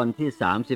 ลที่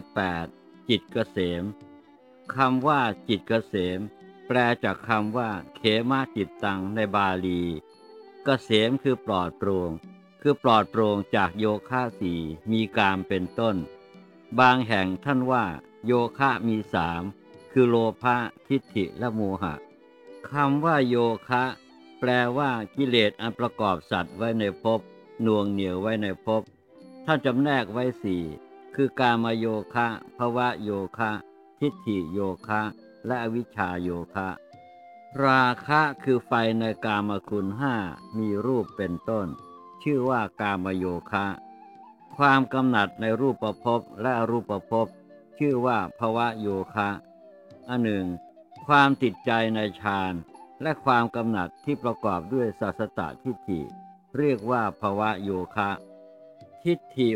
38จิตเกษมคำว่าจิตเกษมแปลจากคำว่าเขมาจิตตังในบาลีเกษมคือปลอดโปร่งจากโยคะสี่มีกามเป็นต้นบางแห่งท่านว่าโยคะมีสามคือโลภะทิฏฐิและโมหะคำว่าโยคะแปลว่ากิเลสอันประกอบสัตว์ไว้ในภพหน่วงเหนี่ยวไว้ในภพท่านจำแนกไว้สี่คือกามโยคะภวโยคะทิฏฐิโยคะและอวิชชาโยคะราคะคือไฟในกามคุณห้ามีรูปเป็นต้นชื่อว่ากามโยคะความกำหนัดในรูปภพและอรูปภพชื่อว่าภวโยคะอันหนึ่งความติดใจในฌานและความกำหนัดที่ประกอบด้วยสัสสตทิฏฐิเรียกว่าภวโยคะทิฏฐิ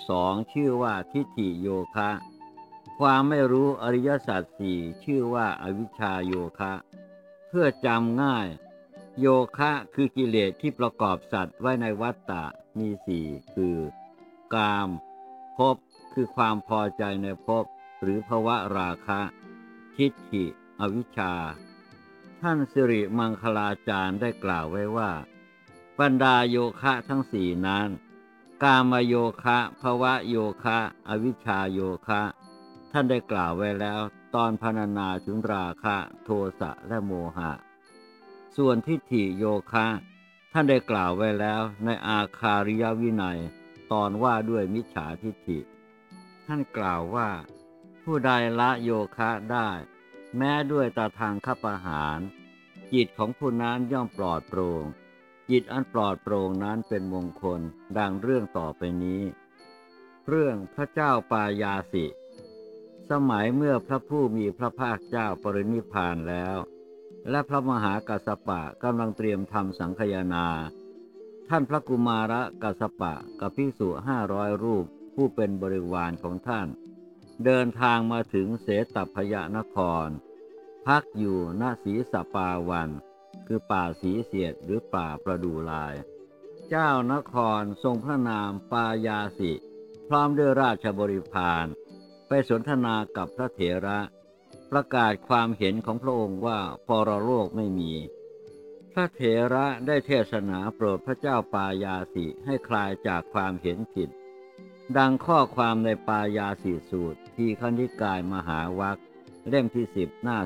62ชื่อว่าทิฏฐิโยคะความไม่รู้อริยสัจสี่ชื่อว่าอวิชชาโยคะเพื่อจำง่ายโยคะคือกิเลสที่ประกอบสัตว์ไว้ในวัฏฏะมีสี่คือกามภพคือความพอใจในภพหรือภวราคะทิฏฐิอวิชชาท่านสิริมังคลาจารย์ได้กล่าวไว้ว่าบรรดาโยคะทั้งสี่นั้นกามโยคะภวโยคะอวิชชาโยคะท่านได้กล่าวไว้แล้วตอนพรรณนาถึงราคะโทสะและโมหะส่วนทิฏฐิโยคะท่านได้กล่าวไว้แล้วในอาคาริยวินัยตอนว่าด้วยมิจฉาทิฏฐิท่านกล่าวว่าผู้ใดละโยคะได้แม้ด้วยตาทางคัปปหารจิตของผู้นั้นย่อมปลอดโปร่งจิตอันปลอดโปร่งนั้นเป็นมงคลดังเรื่องต่อไปนี้เรื่องพระเจ้าปายาสิสมัยเมื่อพระผู้มีพระภาคเจ้าปรินิพพานแล้วและพระมหากัสสปะกำลังเตรียมทำสังฆยนาท่านพระกุมารกัสสปะกับภิกษุ500รูปผู้เป็นบริวารของท่านเดินทางมาถึงเสตพยนครพักอยู่ณสีสปาวันคือป่าสีเสียดหรือป่าประดู่ลายเจ้านครทรงพระนามปายาสิพร้อมด้วยราชบริพารไปสนทนากับพระเถระประกาศความเห็นของพระองค์ว่าปรโลกไม่มีพระเถระได้เทศนาโปรดพระเจ้าปายาสิให้คลายจากความเห็นผิดดังข้อความในปายาสิสูตรทีฆนิกายมหาวรรคเล่มที่10หน้า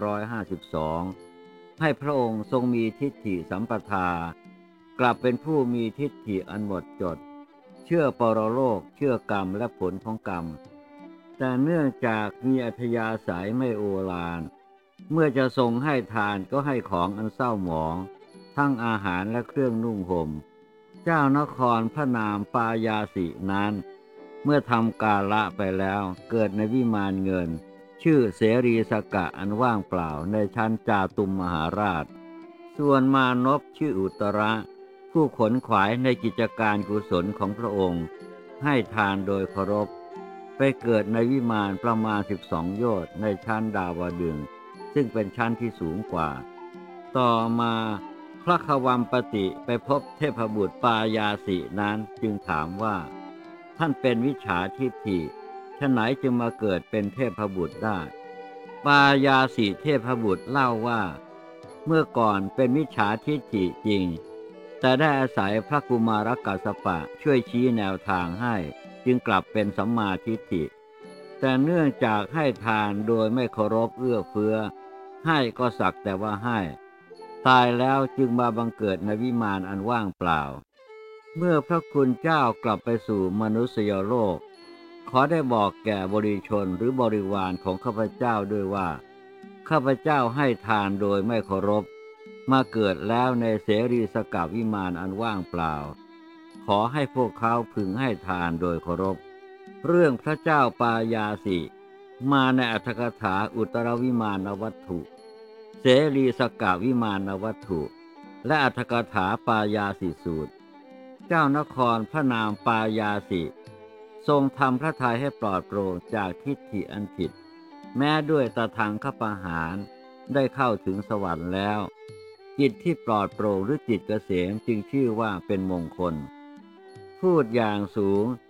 352ให้พระองค์ทรงมีทิฏฐิสัมปทากลับเป็นผู้มีทิฏฐิอันหมดจดเชื่อปรโลกเชื่อกรรมและผลของกรรมแต่เนื่องจากมีอัธยาศัยไม่โอฬารเมื่อจะทรงให้ทานก็ให้ของอันเศร้าหมองทั้งอาหารและเครื่องนุ่งห่มเจ้านครพระนามปายาสินั้นเมื่อทำกาละไปแล้วเกิดในวิมานเงินชื่อเสรีสกะอันว่างเปล่าในชั้นจาตุมมหาราชส่วนมานพชื่ออุตระผู้ขนขวายในกิจการกุศลของพระองค์ให้ทานโดยเคารพไปเกิดในวิมานประมาณ12โยชน์ในชั้นดาวดึงส์ซึ่งเป็นชั้นที่สูงกว่าต่อมาพระขวัมปติไปพบเทพบุตรปายาสินั้นจึงถามว่าท่านเป็นวิจฉาทิฏฐิฉะไหนจึงมาเกิดเป็นเทพบุตรได้ปายาสิเทพบุตรเล่าว่าเมื่อก่อนเป็นมิจฉาทิฏฐิจริงแต่ได้อาศัยพระกุมารกัสสปะช่วยชี้แนวทางให้จึงกลับเป็นสัมมาทิฏฐิแต่เนื่องจากให้ทานโดยไม่เคารพเอื้อเฟื้อให้ก็สักแต่ว่าให้ตายแล้วจึงมาบังเกิดในวิมานอันว่างเปล่าเมื่อพระคุณเจ้ากลับไปสู่มนุษยโลกขอได้บอกแก่บริชนหรือบริวารของข้าพเจ้าด้วยว่าข้าพเจ้าให้ทานโดยไม่เคารพมาเกิดแล้วในเสรีสกวิมานอันว่างเปล่าขอให้พวกเขาพึงให้ทานโดยเคารพเรื่องพระเจ้าปายาสิมาในอรรถกถาอุตรวิมานวัตถุเสรีสกวิมานวัตถุและอรรถกถาปายาสิสูตรเจ้านครพระนามปายาสิทรงทำพระทัยให้ปลอดโปร่งจากทิฏฐิอันผิดแม้ด้วยตถางคปหารได้เข้าถึงสวรรค์แล้วจิตที่ปลอดโปร่งหรือจิตเกษมจึงชื่อว่าเป็นมงคลพูดอย่างสูง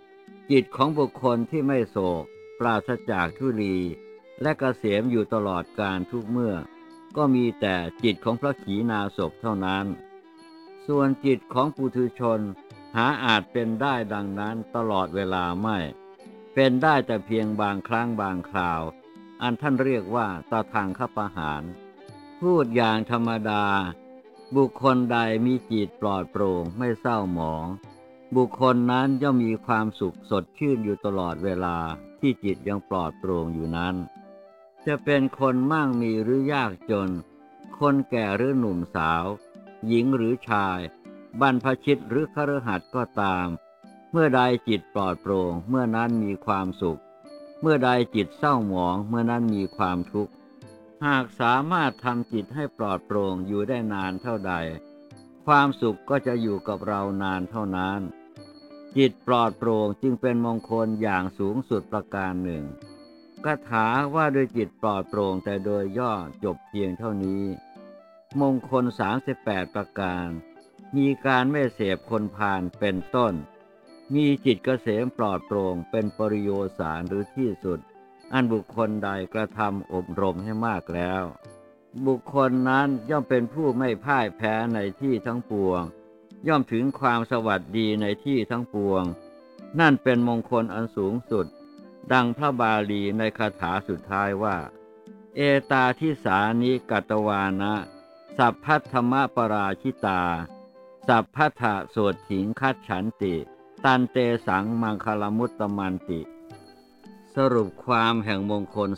จิตของบุคคลที่ไม่โศกปราศจากทุลีและเกษมอยู่ตลอดกาลทุกเมื่อก็มีแต่จิตของพระขีณาสพเท่านั้นส่วนจิตของปุถุชนหาอาจเป็นได้ดังนั้นตลอดเวลาไม่เป็นได้แต่เพียงบางครั้งบางคราวอันท่านเรียกว่าตทังคปหารพูดอย่างธรรมดาบุคคลใดมีจิตปลอดโปร่งไม่เศร้าหมองบุคคลนั้นย่อมมีความสุขสดชื่นอยู่ตลอดเวลาที่จิตยังปลอดโปร่งอยู่นั้นจะเป็นคนมั่งมีหรือยากจนคนแก่หรือหนุ่มสาวหญิงหรือชายบรรพชิตหรือคฤหัสถ์ก็ตามเมื่อใดจิตปลอดโปร่งเมื่อนั้นมีความสุขเมื่อใดจิตเศร้าหมองเมื่อนั้นมีความทุกข์หากสามารถทำจิตให้ปลอดโปร่งอยู่ได้นานเท่าใดความสุขก็จะอยู่กับเรานานเท่านั้นจิตปลอดโปร่งจึงเป็นมงคลอย่างสูงสุดประการหนึ่งคาถาว่าด้วยจิตปลอดโปร่งแต่โดยย่อจบเพียงเท่านี้มงคล38ประการมีการไม่เสพคนพาลเป็นต้นมีจิตเกษมปลอดโปร่งเป็นปริโยสารหรือที่สุดอันบุคคลใดกระทำอบรมให้มากแล้วบุคคลนั้นย่อมเป็นผู้ไม่พ่ายแพ้ในที่ทั้งปวงย่อมถึงความสวัสดีในที่ทั้งปวงนั่นเป็นมงคลอันสูงสุดดังพระบาลีในคาถาสุดท้ายว่าเอตาทิสานิกัตวานะสัพพัทธมปราชิตาสัพพัทธโสถิงคัจฉันติตันเตสังมังคลมุตตมันติสรุปความแห่งมงคล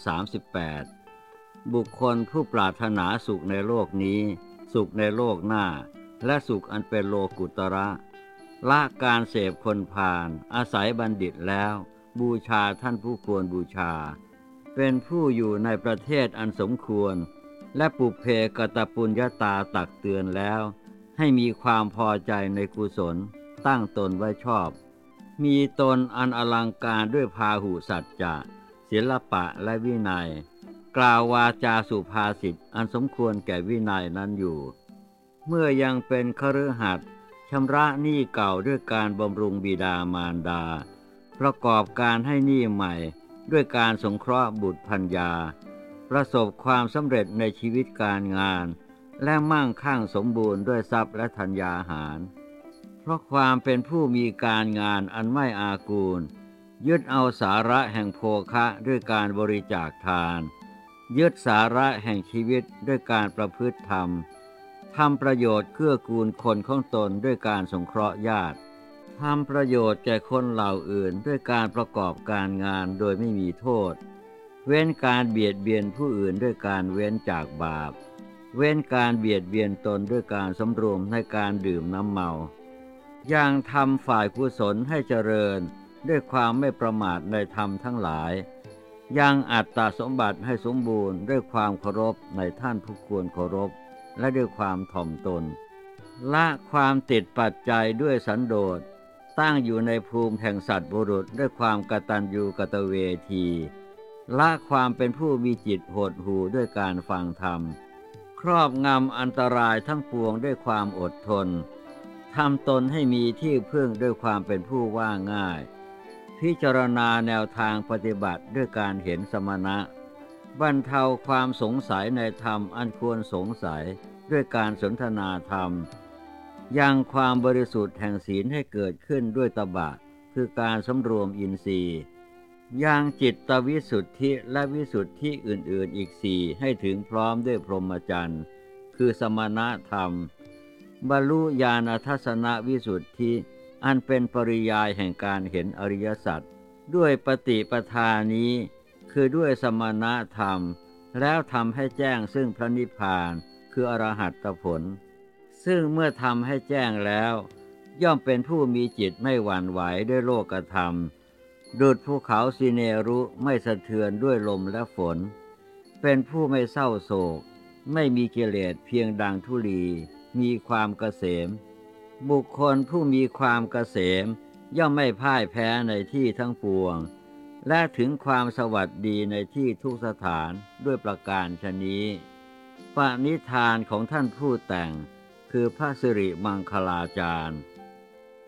38บุคคลผู้ปรารถนาสุขในโลกนี้สุขในโลกหน้าและสุขอันเป็นโลกุตระละการเสพคนพาลอาศัยบัณฑิตแล้วบูชาท่านผู้ควรบูชาเป็นผู้อยู่ในประเทศอันสมควรและปุพเพกตปุญญาตาตักเตือนแล้วให้มีความพอใจในกุศลตั้งตนไว้ชอบมีตนอันอลังการด้วยพาหุสัจจะศิลปะและวินัยกล่าววาจาสุภาษิตอันสมควรแก่วินัยนั้นอยู่เมื่อยังเป็นคฤหัสถ์ชำระหนี้เก่าด้วยการบำรุงบิดามารดาประกอบการให้หนี้ใหม่ด้วยการสงเคราะห์บุตรภรรยาประสบความสำเร็จในชีวิตการงานและมั่งคั่งสมบูรณ์ด้วยทรัพย์และธัญญาหารเพราะความเป็นผู้มีการงานอันไม่อากูลยึดเอาสาระแห่งโภคะด้วยการบริจาคทานยึดสาระแห่งชีวิตด้วยการประพฤติธรรมทำประโยชน์เกื้อกูลคนของตนด้วยการสงเคราะห์ญาติทำประโยชน์แก่คนเหล่าอื่นด้วยการประกอบการงานโดยไม่มีโทษเว้นการเบียดเบียนผู้อื่นด้วยการเว้นจากบาปเว้นการเบียดเบียนตนด้วยการสำรวมในการดื่มน้ำเมายังทำฝ่ายกุศลให้เจริญด้วยความไม่ประมาทในธรรมทั้งหลายยังอัตตสมบัติให้สมบูรณ์ด้วยความเคารพในท่านผู้ควรเคารพและด้วยความถ่อมตนละความติดปัจจัยด้วยสันโดษตั้งอยู่ในภูมิแห่งสัตว์บุรุษด้วยความกตัญญูกตเวทีละความเป็นผู้มีจิตโหดหู่ด้วยการฟังธรรมครอบงำอันตรายทั้งปวงด้วยความอดทนทำตนให้มีที่พึ่งด้วยความเป็นผู้ว่าง่ายพิจารณาแนวทางปฏิบัติด้วยการเห็นสมณะบรรเทาความสงสัยในธรรมอันควรสงสัยด้วยการสนทนาธรรมยังความบริสุทธิ์แห่งศีลให้เกิดขึ้นด้วยตบะคือการสำรวมอินทรีย์ยังจิตตวิสุทธิและวิสุทธิอื่นๆอีกสี่ให้ถึงพร้อมด้วยพรหมจรรย์คือสมณธรรมบรรลุญาณทัศนวิสุทธิอันเป็นปริยายแห่งการเห็นอริยสัจด้วยปฏิปทานี้คือด้วยสมณธรรมแล้วทำให้แจ้งซึ่งพระนิพพานคืออรหัตผลซึ่งเมื่อทำให้แจ้งแล้วย่อมเป็นผู้มีจิตไม่หวั่นไหวด้วยโลกธรรมดุจภูเขาสิเนรุไม่สะเทือนด้วยลมและฝนเป็นผู้ไม่เศร้าโศกไม่มีกิเลสเพียงดังธุลีมีความเกษมบุคคลผู้มีความเกษมย่อมไม่พ่ายแพ้ในที่ทั้งปวงและถึงความสวัสดีในที่ทุกสถานด้วยประการฉะนี้ปณิธานของท่านผู้แต่งคือพระสิริมังคลาจารย์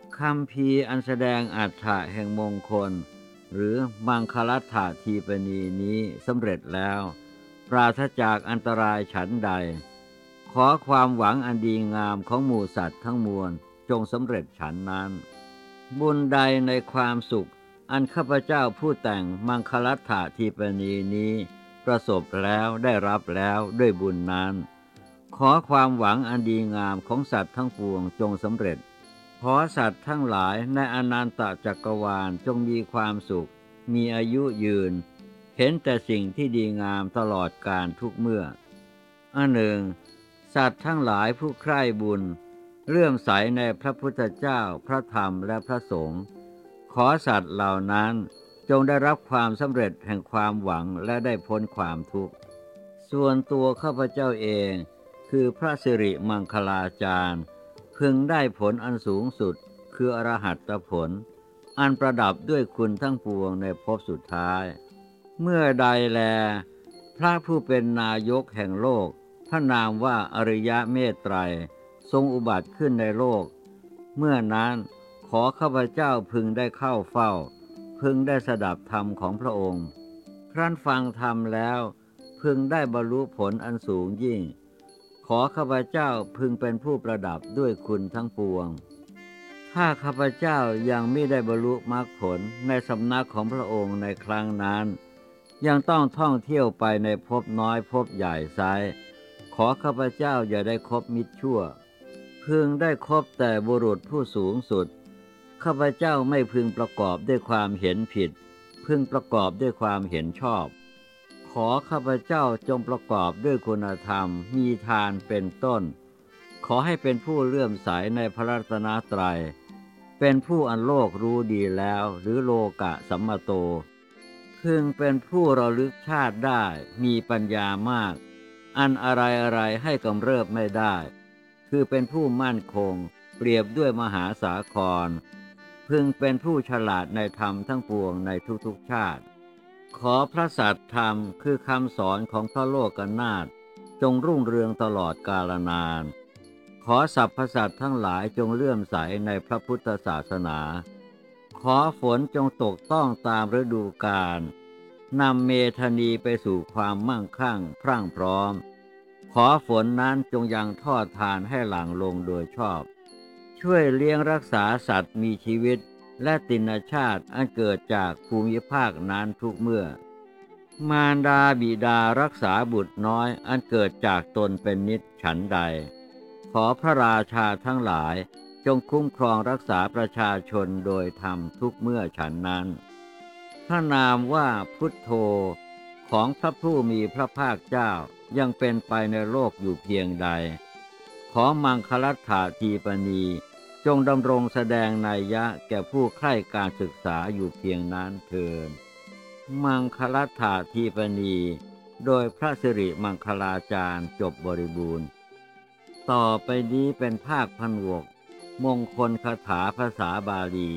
คัมภีร์อันแสดงอรรถะแห่งมงคลหรือมังคลัตถทีปณีนี้สำเร็จแล้วปราศจากอันตรายฉันใดขอความหวังอันดีงามของหมู่สัตว์ทั้งมวลจงสำเร็จฉันนั้นบุญใดในความสุขอันข้าพเจ้าผู้แต่งมังคลัตถทีปณีนี้ประสบแล้วได้รับแล้วด้วยบุญนั้นขอความหวังอันดีงามของสัตว์ทั้งปวงจงสำเร็จขอสัตว์ทั้งหลายในอนันตจักรวาลจงมีความสุขมีอายุยืนเห็นแต่สิ่งที่ดีงามตลอดกาลทุกเมื่ออันหนึ่งสัตว์ทั้งหลายผู้ใคร่บุญเลื่อมใสในพระพุทธเจ้าพระธรรมและพระสงฆ์ขอสัตว์เหล่านั้นจงได้รับความสำเร็จแห่งความหวังและได้พ้นความทุกข์ส่วนตัวข้าพเจ้าเองคือพระสิริมังคลาจารย์พึงได้ผลอันสูงสุดคืออรหัตผลอันประดับด้วยคุณทั้งปวงในภพสุดท้ายเมื่อใดแลพระผู้เป็นนายกแห่งโลกพระนามว่าอริยเมตไตรทรงอุบัติขึ้นในโลกเมื่อนั้นขอข้าพเจ้าพึงได้เข้าเฝ้าพึงได้สดับธรรมของพระองค์ครั้นฟังธรรมแล้วพึงได้บรรลุผลอันสูงยิ่งขอข้าพเจ้าพึงเป็นผู้ประดับด้วยคุณทั้งปวงถ้าข้าพเจ้ายังไม่ได้บรรลุมรรคผลในสำนักของพระองค์ในครั้งนั้นยังต้องท่องเที่ยวไปในภพน้อยภพใหญ่ไซร้ขอข้าพเจ้าอย่าได้คบมิตรชั่วพึงได้คบแต่บุรุษผู้สูงสุดข้าพเจ้าไม่พึงประกอบด้วยความเห็นผิดพึงประกอบด้วยความเห็นชอบขอข้าพเจ้าจงประกอบด้วยคุณธรรมมีทานเป็นต้นขอให้เป็นผู้เลื่อมใสในพระรัตนตรัยเป็นผู้อันโลกรู้ดีแล้วหรือโลกะสัมมโตพึงเป็นผู้ระลึกชาติได้มีปัญญามากอันอะไรให้กำเริบไม่ได้คือเป็นผู้มั่นคงเปรียบด้วยมหาสาครพึงเป็นผู้ฉลาดในธรรมทั้งปวงในทุกๆชาติขอพระสัตธรรมคือคำสอนของพระโลกนาถจงรุ่งเรืองตลอดกาลนานขอสรรพสัตว์ทั้งหลายจงเลื่อมใสในพระพุทธศาสนาขอฝนจงตกต้องตามฤดูกาลนำเมธานีไปสู่ความมั่งคั่งพรั่งพร้อมขอฝนนั้นจงยังทอดทานให้หลั่งลงโดยชอบช่วยเลี้ยงรักษาสัตว์มีชีวิตและติณชาติอันเกิดจากภูมิภาคนั้นทุกเมื่อมารดาบิดารักษาบุตรน้อยอันเกิดจากตนเป็นนิจฉันใดขอพระราชาทั้งหลายจงคุ้มครองรักษาประชาชนโดยธรรมทุกเมื่อฉันนั้นพระนามว่าพุทโธของพระผู้มีพระภาคเจ้ายังเป็นไปในโลกอยู่เพียงใดขอมังคลัตถทีปณีจงดำรงแสดงนัยยะแก่ผู้ใคร่การศึกษาอยู่เพียงนั้นเถิดมังคลัตถทีปณีโดยพระสิริมังคลาจารย์จบบริบูรณ์ต่อไปนี้เป็นภาคผนวกมงคลคาถาภาษาบาลี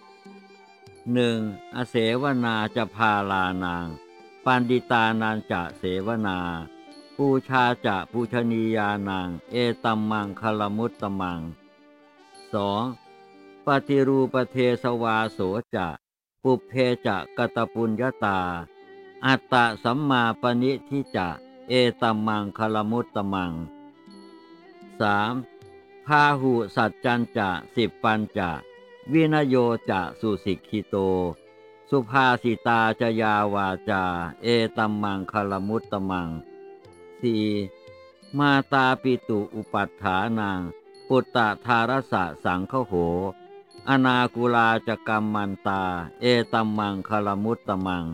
1. อเสวนาจะพาลานางปันดิตานันจะเสวนาปูชาจะปูชนียานังเอตัมมังคลมุตตมัง 2. ปฏิรูปเทสวาโสจะปุพเพจะกตปุญญตาอัตตะสัมมาปณิทิจะเอตัมมังคลมุตตมัง 3. พาหุสัจจันจะสิบปัญจะวินโยจะสุสิกขิโตสุภาสิตาจยาวาจาเอตัมมังคลมุตตมัง 4. มาตาปิตุอุปัฏฐานังปุตตะทารสะสังคโหอนากุลาจกัมมันตาเอตัมมังคลมุตตมัง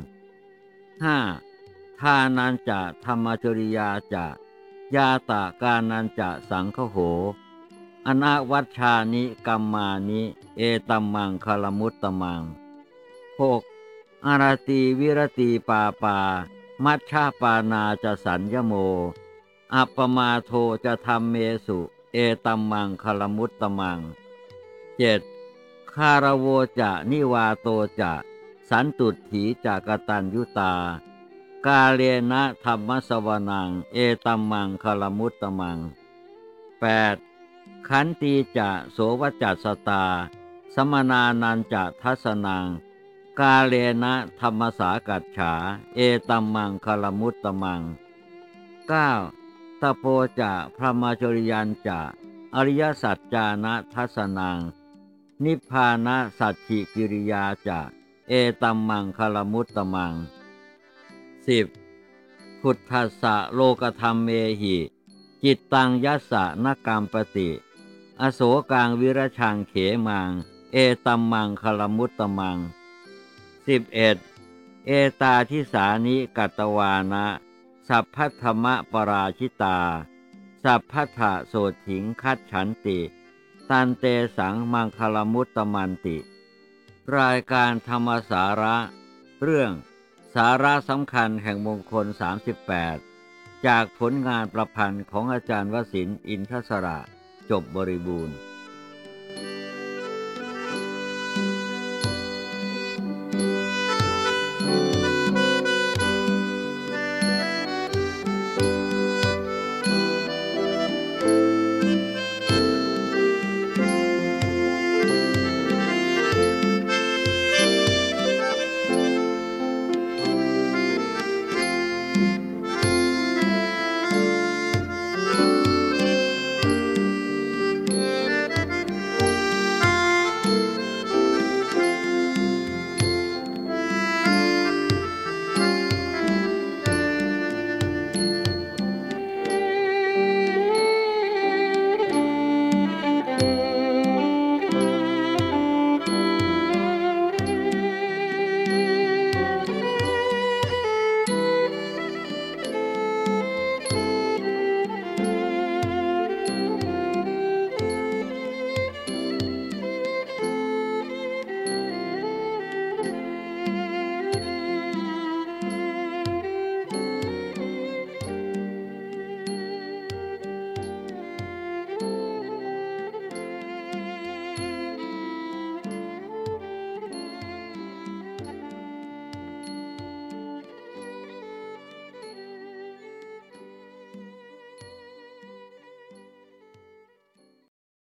5. ทานันจะธรรมจริยาจะยาตากานันจะสังคโหอนาวัชชานิกัมมานิเอตัมมังคลมุตตมัง 6. อารตีวิรตีปาปามัชฌาปานาจะสัญญโมอัปปมาโทจะธรรมเมสุเอตัมมังคลมุตตมัง 7. คารโวจะนิวาโตจะสันตุถีจะกตัญยุตากาเลนะธรรมสวนังเอตัมมังคลมุตตมัง 8. ขันตีจะโสวจัสสตาสมนานันจะทัสนังกาเลนะธรรมสากัจฉาเอตัมมังคลมุตตมัง 9. ตโปจะพระมาจริยันจะอริยสัจจานะทัสนังนิพพานะสัจฉิกิริยาจะเอตัมมังคลมุตตมัง 10. พุทธัสสะโลกธรรมเมหิจิตตังยัสสะนกรรมปติอโศกังวิรชังเขมังเอตัมมังคลมุตตมัง 11. เอตาทิสานิกัตตวานะสัพพัทธมะปราชิตาสัพพัทธะโสถิงคัจฉันติตันเตสังมังคลมุตตมันติรายการธรรมสาระเรื่องสาระสำคัญแห่งมงคล38จากผลงานประพันธ์ของอาจารย์วสินทร์อินทศระจบบริบูรณ์